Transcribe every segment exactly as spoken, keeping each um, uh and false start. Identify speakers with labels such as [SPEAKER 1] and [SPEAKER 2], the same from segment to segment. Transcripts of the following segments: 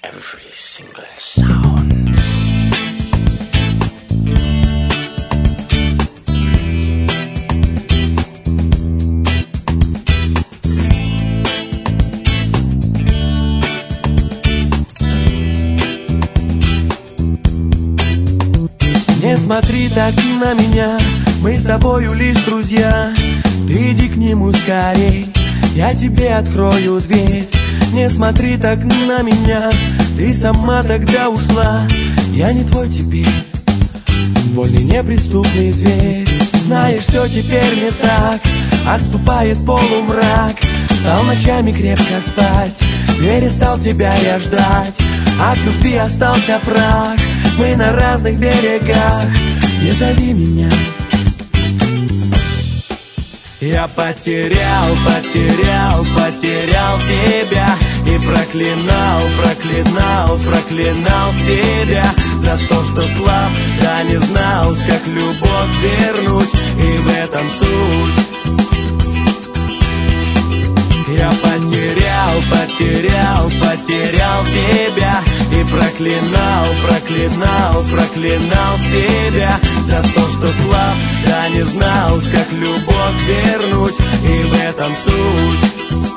[SPEAKER 1] every single sound.
[SPEAKER 2] Не смотри так на меня, мы с тобою лишь друзья. Ты иди к нему скорей, я тебе открою дверь. Не смотри так на меня, ты сама тогда ушла. Я не твой теперь, вольный неприступный зверь. Знаешь, все теперь не так, отступает полумрак. Стал ночами крепко спать, перестал тебя я ждать. От любви остался прах, мы на разных берегах. Не зови меня. Я потерял, потерял, потерял тебя. И проклинал, проклинал, проклинал себя за то, что слаб, да не знал, как любовь вернуть. И в этом суть. Я потерял, потерял, потерял тебя. И проклинал, проклинал, проклинал себя за то, что слаб, да не знал, как любовь вернуть. И в этом суть.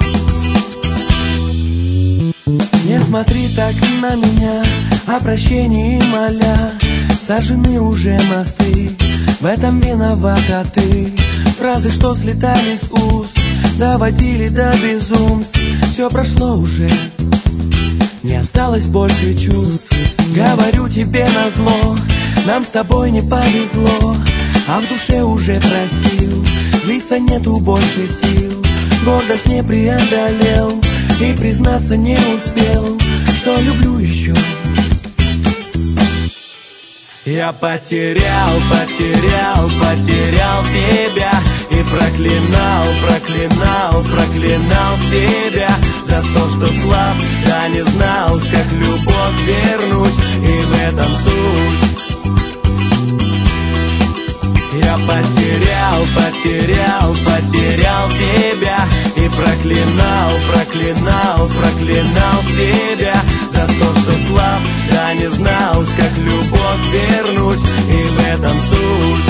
[SPEAKER 2] Не смотри так на меня, о прощении моля. Сожжены уже мосты, в этом виновата ты. Фразы, что слетали с уст, доводили до безумств. Все прошло уже, не осталось больше чувств. Говорю тебе назло, нам с тобой не повезло. А в душе уже простил, злиться нету больше сил. Гордость не преодолел и признаться не успел, что люблю еще. Я потерял, потерял, потерял тебя. И проклинал, проклинал, проклинал себя за то, что слаб, да не знал, как любовь вернуть. И в этом суть. Я потерял, потерял, потерял тебя. И проклинал, проклинал, проклинал себя за то, что слаб, да не знал, как любовь вернуть. И в этом суть.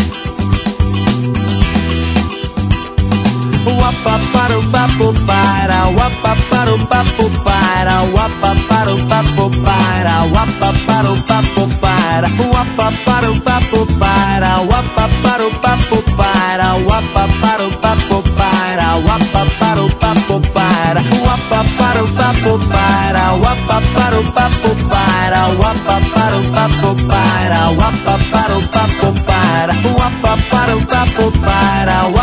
[SPEAKER 2] Wapa paru papu para, wapa paru papu para, wapa paru papu para, wapa paru papu para, wapa paru papu para, wapa paru papu para, wapa paru papu para, wapa paru papu para, wapa paru papu para, wapa paru papu para, wapa paru papu para, wapa paru papu para, wapa paru papu para.